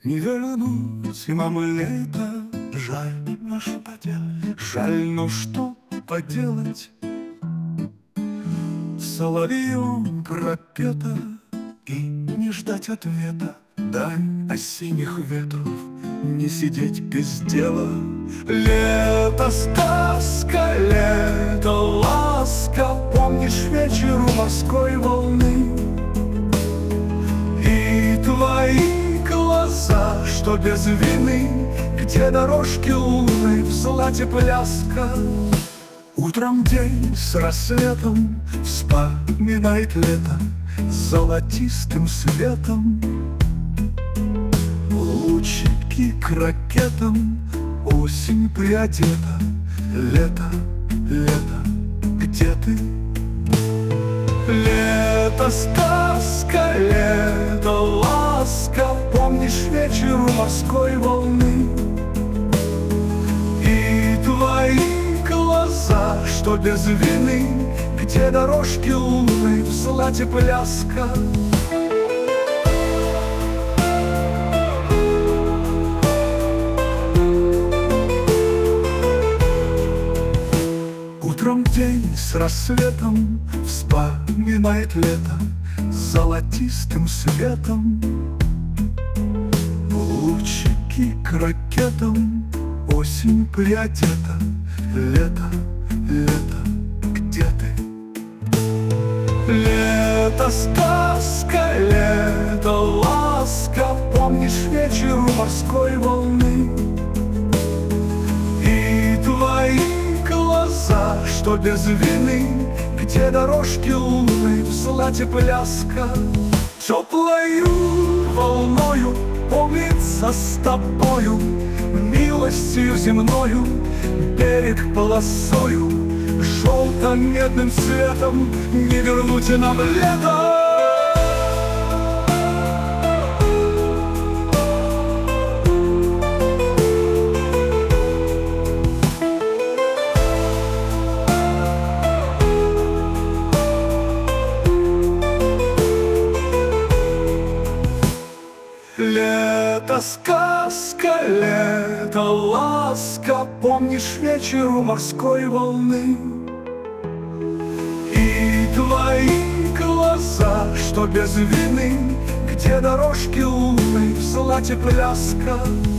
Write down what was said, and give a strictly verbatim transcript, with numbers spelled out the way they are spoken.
Не вернуть и мамы лето, жаль, но что поделать, жаль, но что поделать. Соловьем пропета и не ждать ответа, дань осенних ветров, не сидеть без дела. Лето, сказка, лето, ласка, помнишь вечер у морской волны и твои глаза, что без вины, где дорожки луны в злате пляска. Утром день с рассветом вспоминает лето с золотистым светом. Лучики к ракетам, осень приодета. Лето, лето, где ты? Лето, сказка, лето, ласка, помнишь вечер у морской волны и твои глаза, что без вины, где дорожки луны в злате пляска. Утром день с рассветом вспоминает лето с золотистым светом. Лучики к ракетам, осень приодета. Лето, лето, где ты? Лето, сказка, лето, ласка, помнишь вечер у морской волны и твои глаза, что без вины, где дорожки луны в злате пляска. Теплою волною помнится с тобою, милостью земною берег полосою, желто-медным цветом не вернуть нам лето. Лето, сказка, лето, ласка, помнишь вечер у морской волны и твои глаза, что без вины, где дорожки луны в злате пляска.